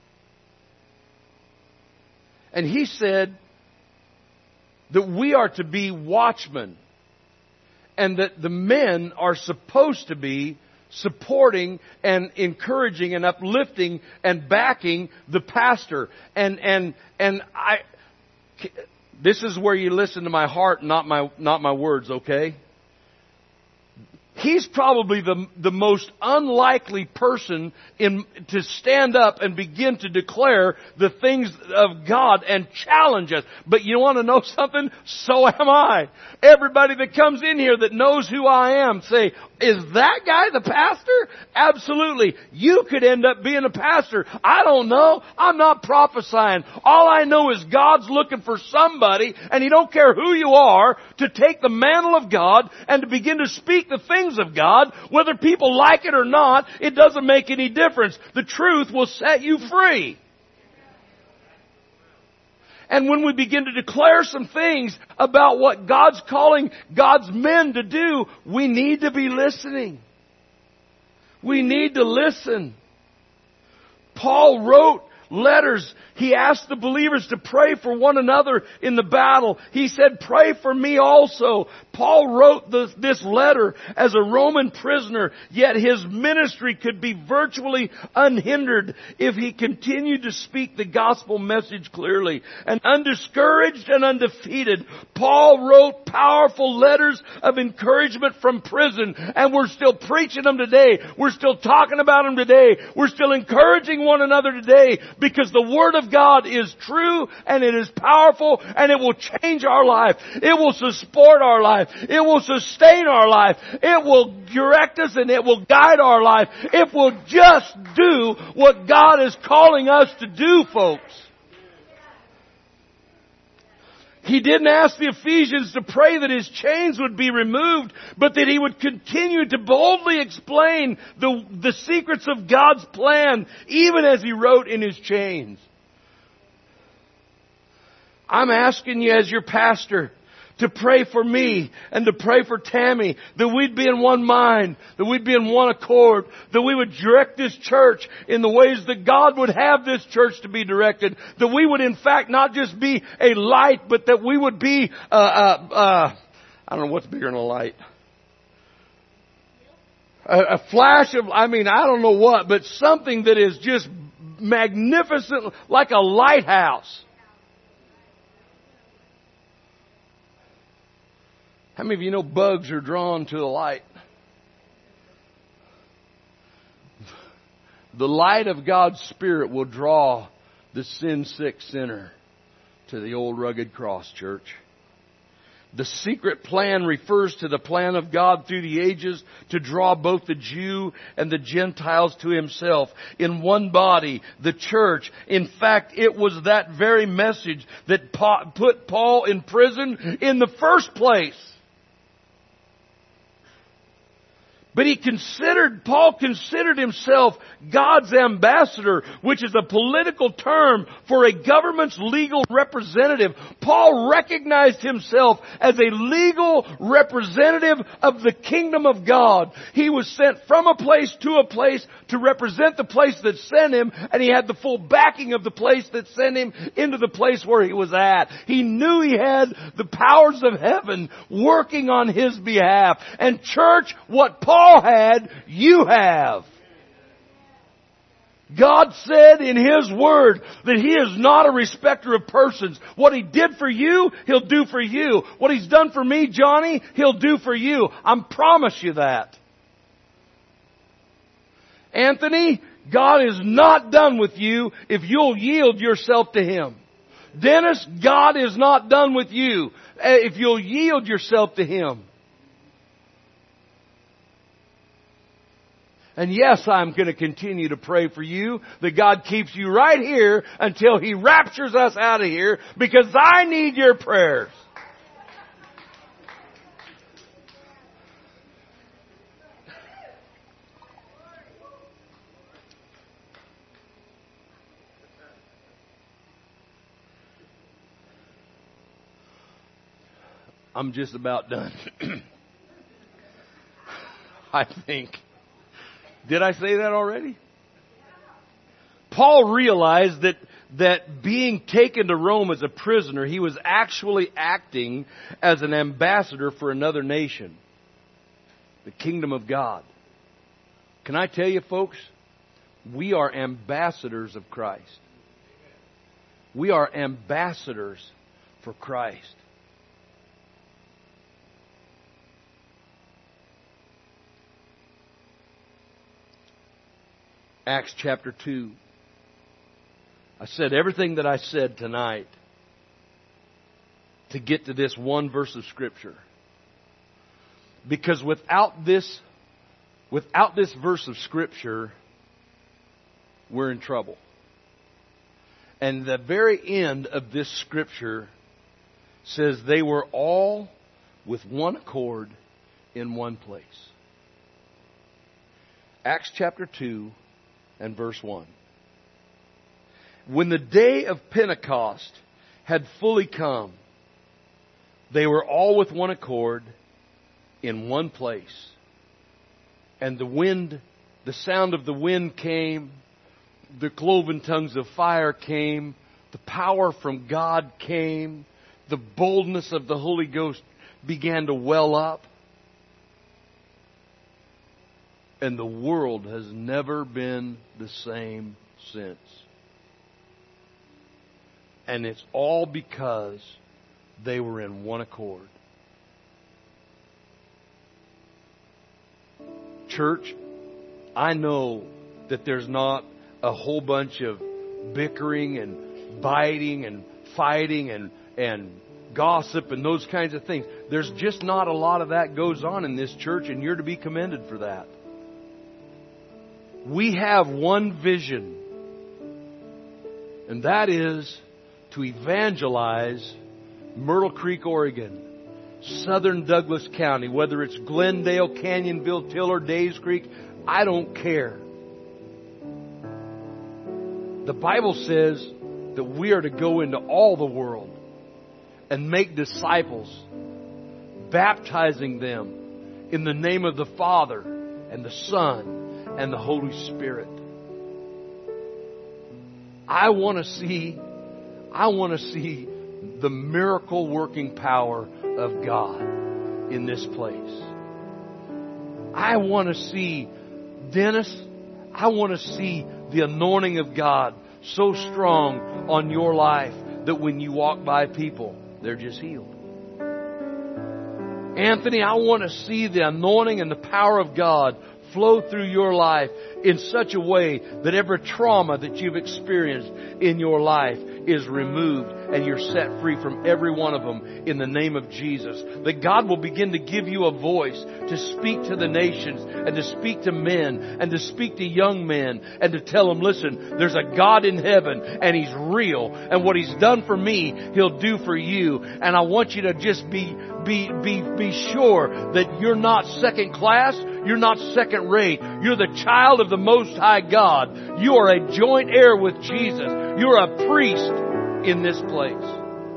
S1: And he said that we are to be watchmen, and that the men are supposed to be supporting and encouraging and uplifting and backing the pastor. And this is where you listen to my heart, not my words, okay? He's probably the most unlikely person to stand up and begin to declare the things of God and challenge us. But you want to know something? So am I. Everybody that comes in here that knows who I am say, is that guy the pastor? Absolutely. You could end up being a pastor. I don't know. I'm not prophesying. All I know is God's looking for somebody, and He don't care who you are, to take the mantle of God and to begin to speak the things of God. Whether people like it or not, it doesn't make any difference. The truth will set you free. And when we begin to declare some things about what God's calling God's men to do, we need to be listening. We need to listen. Paul wrote letters. He asked the believers to pray for one another in the battle. He said, pray for me also. Paul wrote this letter as a Roman prisoner, yet his ministry could be virtually unhindered if he continued to speak the gospel message clearly. And undiscouraged and undefeated, Paul wrote powerful letters of encouragement from prison, and we're still preaching them today. We're still talking about them today. We're still encouraging one another today, because the Word of God is true, and it is powerful, and it will change our life. It will support our life. It will sustain our life. It will direct us, and it will guide our life. If we'll just do what God is calling us to do, folks. He didn't ask the Ephesians to pray that his chains would be removed, but that he would continue to boldly explain the secrets of God's plan, even as he wrote in his chains. I'm asking you as your pastor to pray for me and to pray for Tammy, that we'd be in one mind, that we'd be in one accord, that we would direct this church in the ways that God would have this church to be directed, that we would in fact not just be a light, but that we would be, I don't know what's bigger than a light. A flash of, I don't know what, but something that is just magnificent, like a lighthouse. How many of you know bugs are drawn to the light? The light of God's Spirit will draw the sin-sick sinner to the old rugged cross, church. The secret plan refers to the plan of God through the ages to draw both the Jew and the Gentiles to Himself in one body, the church. In fact, it was that very message that put Paul in prison in the first place. But Paul considered himself God's ambassador, which is a political term for a government's legal representative. Paul recognized himself as a legal representative of the kingdom of God. He was sent from a place to represent the place that sent him, and he had the full backing of the place that sent him into the place where he was at. He knew he had the powers of heaven working on his behalf. And church, what Paul had, you have. God said in His Word that He is not a respecter of persons. What He did for you, He'll do for you. What He's done for me, Johnny, He'll do for you. I promise you that. Anthony, God is not done with you if you'll yield yourself to Him. Dennis, God is not done with you if you'll yield yourself to Him. And yes, I'm going to continue to pray for you that God keeps you right here until He raptures us out of here, because I need your prayers. I'm just about done. I think. Did I say that already? Paul realized that being taken to Rome as a prisoner, he was actually acting as an ambassador for another nation, the kingdom of God. Can I tell you, folks, we are ambassadors of Christ. We are ambassadors for Christ. Acts chapter 2. I said everything that I said tonight to get to this one verse of Scripture. Because without this verse of Scripture, we're in trouble. And the very end of this Scripture says they were all with one accord in one place. Acts chapter 2 and verse 1. When the day of Pentecost had fully come, they were all with one accord in one place. And the sound of the wind came, the cloven tongues of fire came, the power from God came, the boldness of the Holy Ghost began to well up. And the world has never been the same since. And it's all because they were in one accord. Church, I know that there's not a whole bunch of bickering and biting and fighting and gossip and those kinds of things. There's just not a lot of that goes on in this church, and you're to be commended for that. We have one vision, and that is to evangelize Myrtle Creek, Oregon, southern Douglas County, whether it's Glendale, Canyonville, Tiller, Days Creek, I don't care. The Bible says that we are to go into all the world and make disciples baptizing them in the name of the Father and the Son and the Holy Spirit. I want to see the miracle working power of God in this place. I want to see, Dennis, I want to see the anointing of God so strong on your life that when you walk by people, they're just healed. Anthony, I want to see the anointing and the power of God flow through your life in such a way that every trauma that you've experienced in your life is removed and you're set free from every one of them in the name of Jesus. That God will begin to give you a voice to speak to the nations and to speak to men and to speak to young men and to tell them, listen, there's a God in heaven and He's real, and what He's done for me, He'll do for you. And I want you to just be sure that you're not second class. You're not second rate. You're the child of the Most High God. You are a joint heir with Jesus. You're a priest in this place.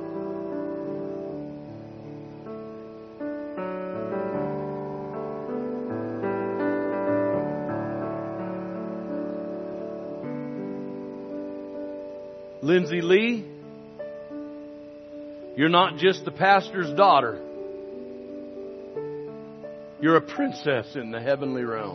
S1: Lindsay Lee, you're not just the pastor's daughter. You're a princess in the heavenly realm.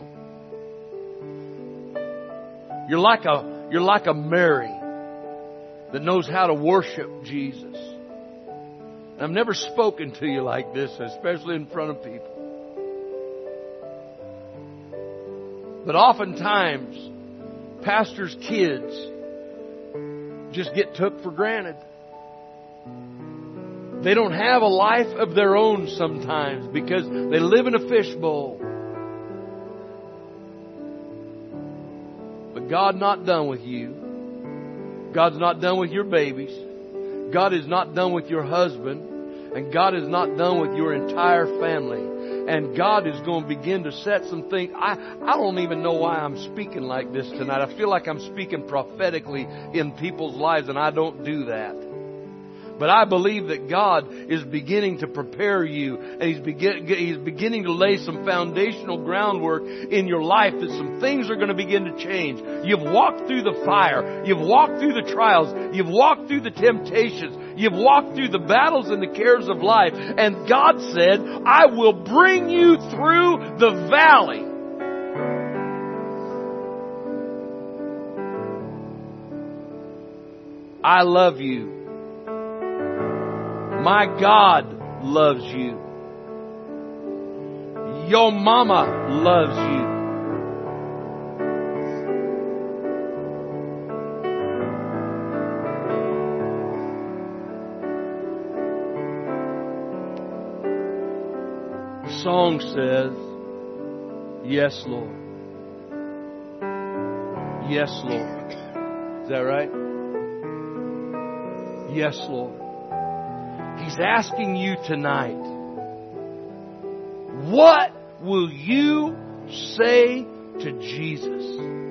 S1: You're like a Mary that knows how to worship Jesus. And I've never spoken to you like this, especially in front of people. But oftentimes, pastors' kids just get took for granted. They don't have a life of their own sometimes because they live in a fishbowl. But God's not done with you. God's not done with your babies. God is not done with your husband. And God is not done with your entire family. And God is going to begin to set some things. I don't even know why I'm speaking like this tonight. I feel like I'm speaking prophetically in people's lives, and I don't do that. But I believe that God is beginning to prepare you, and He's beginning to lay some foundational groundwork in your life that some things are going to begin to change. You've walked through the fire. You've walked through the trials. You've walked through the temptations. You've walked through the battles and the cares of life. And God said, I will bring you through the valley. I love you. My God loves you. Your mama loves you. The song says, yes, Lord. Yes, Lord. Is that right? Yes, Lord. He's asking you tonight, what will you say to Jesus?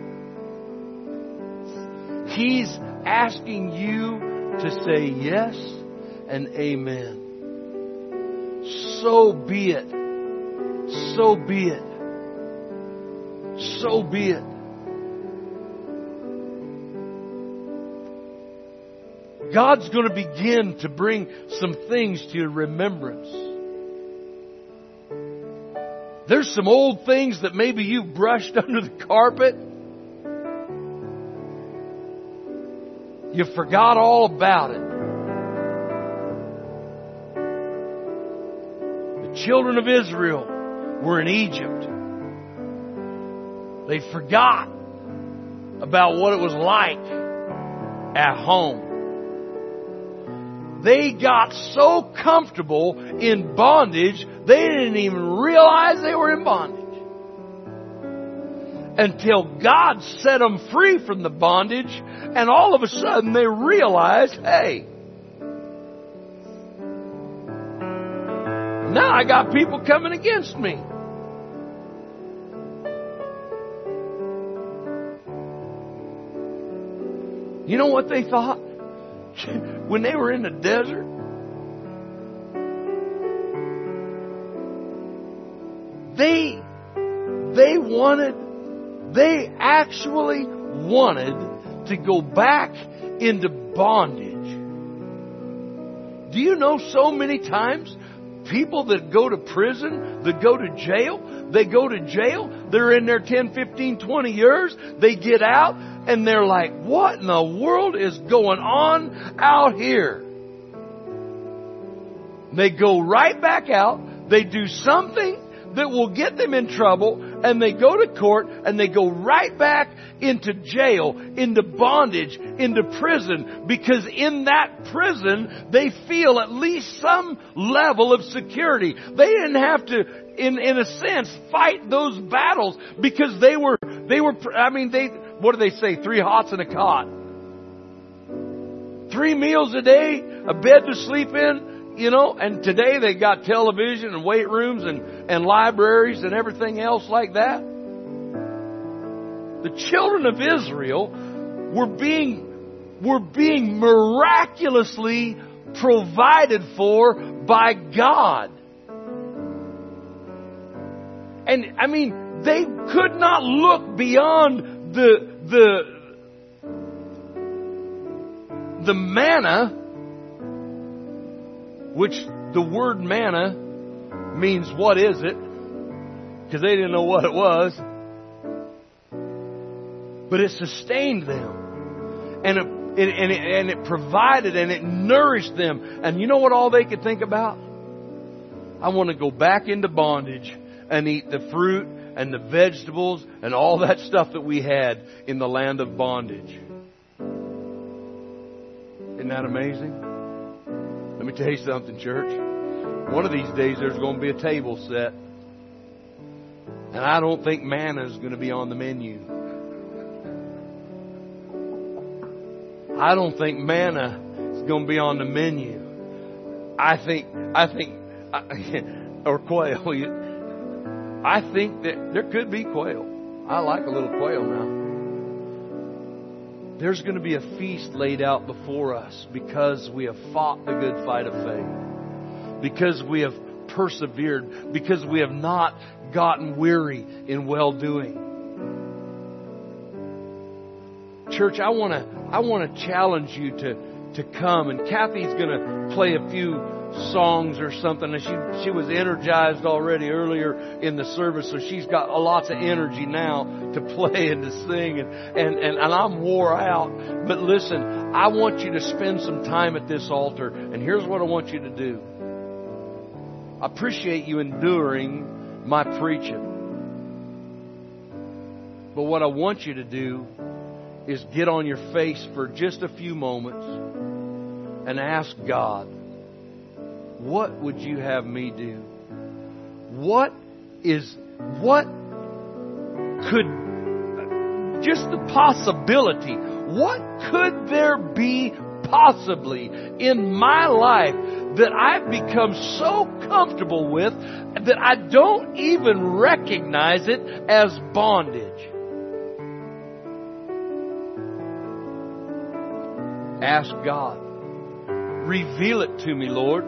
S1: He's asking you to say yes and amen. So be it. So be it. So be it. God's going to begin to bring some things to your remembrance. There's some old things that maybe you brushed under the carpet. You forgot all about it. The children of Israel were in Egypt. They forgot about what it was like at home. They got so comfortable in bondage, they didn't even realize they were in bondage. Until God set them free from the bondage, and all of a sudden they realized, hey, now I got people coming against me. You know what they thought? When they were in the desert, They actually wanted to go back into bondage. Do you know so many times people that go to prison, that go to jail, they're in there 10, 15, 20 years, they get out, and they're like, what in the world is going on out here? They go right back out, they do something that will get them in trouble, and they go to court, and they go right back into jail, into bondage, into prison, because in that prison, they feel at least some level of security. They didn't have to, in a sense, fight those battles, because they were, what do they say? 3 hots and a cot. 3 meals a day, a bed to sleep in. You know, and today they got television and weight rooms and libraries and everything else like that. The children of Israel were being miraculously provided for by God. And I mean, they could not look beyond the manna, which the word manna means what is it? Because they didn't know what it was. But it sustained them. And it provided and it nourished them. And you know what all they could think about? I want to go back into bondage and eat the fruit and the vegetables and all that stuff that we had in the land of bondage. Isn't that amazing? Let me tell you something, church. One of these days there's going to be a table set. And I don't think manna is going to be on the menu. I don't think manna is going to be on the menu. I think, or quail. I think that there could be quail. I like a little quail now. There's going to be a feast laid out before us because we have fought the good fight of faith. Because we have persevered. Because we have not gotten weary in well-doing. Church, I want to challenge you to come. And Kathy's going to play a few songs or something. And she was energized already earlier in the service, so she's got lots of energy now to play and to sing, and I'm wore out. But listen, I want you to spend some time at this altar, and here's what I want you to do. I appreciate you enduring my preaching, but what I want you to do is get on your face for just a few moments and ask God, what would you have me do? What could, just the possibility, what could there be possibly in my life that I've become so comfortable with that I don't even recognize it as bondage? Ask God. Reveal it to me, Lord.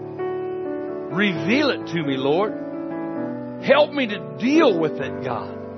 S1: Reveal it to me, Lord. Help me to deal with it, God.